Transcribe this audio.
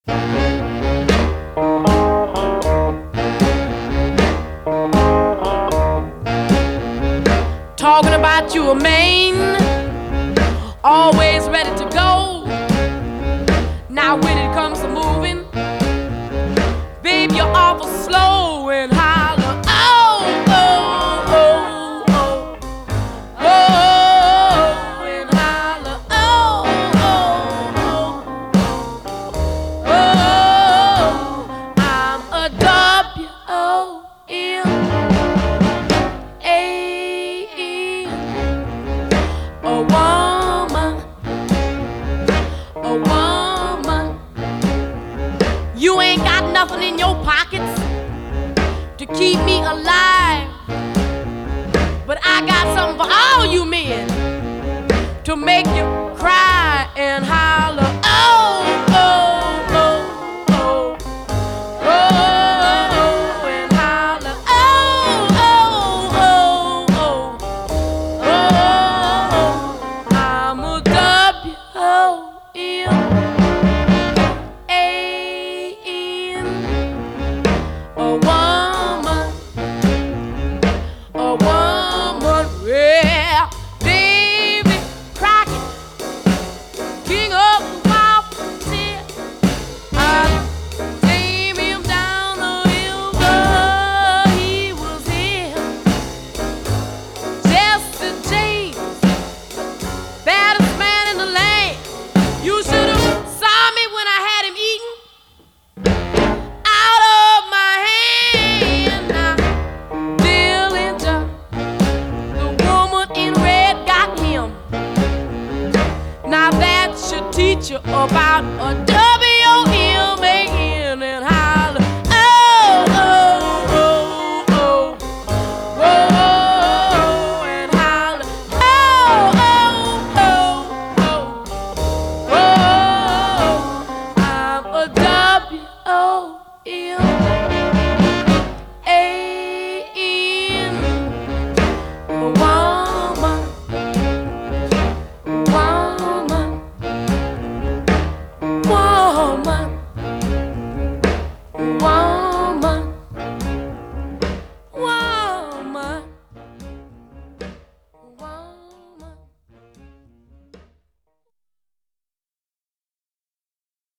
Talking about you a man, always ready to go. Now when it comes to moving, babe, you're awful slow and holler. Oh, oh, oh, oh, oh, and holler. Oh, oh, oh, oh, I'm a W-O-M-A-N, a woman, a woman. You ain't got nothing in your pockets to keep me alive, but I got something for all you men to make you cry and holler. Oh,